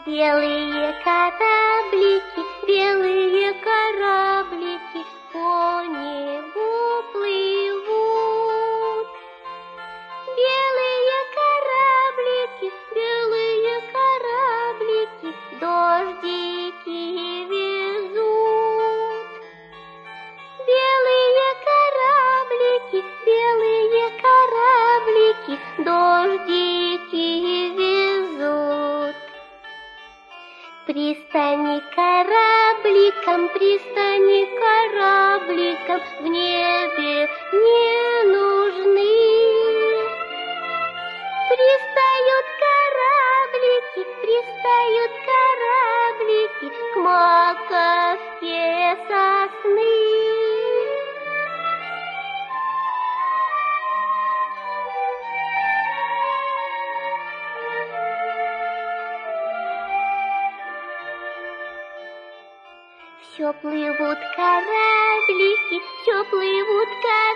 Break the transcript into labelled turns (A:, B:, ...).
A: Белые кораблики по небу плывут. Белые кораблики дождики везут. Белые кораблики дождики везут. Пристани корабликам в небе не нужны. Пристают кораблики к маковке сосны. Все плывут кораблики